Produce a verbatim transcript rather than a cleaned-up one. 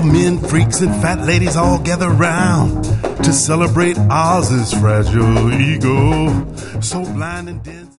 men, freaks, and fat ladies all gather round to celebrate Oz's fragile ego. So blind and dense.